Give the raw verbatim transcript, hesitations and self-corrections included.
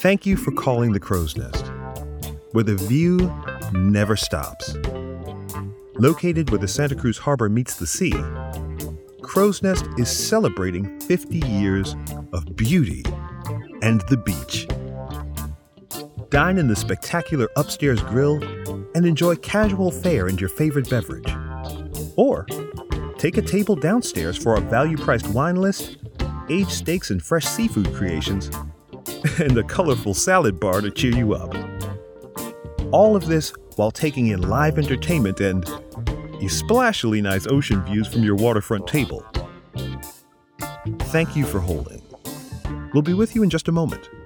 Thank you for calling the Crow's Nest, where the view never stops. Located where the Santa Cruz Harbor meets the sea, Crow's Nest is celebrating fifty years of beauty and the beach. Dine in the spectacular upstairs grill and enjoy casual fare and your favorite beverage. Or take a table downstairs for our value-priced wine list, aged steaks and fresh seafood creations, and a colorful salad bar to cheer you up. All of this while taking in live entertainment and splashily nice ocean views from your waterfront table. Thank you for holding. We'll be with you in just a moment.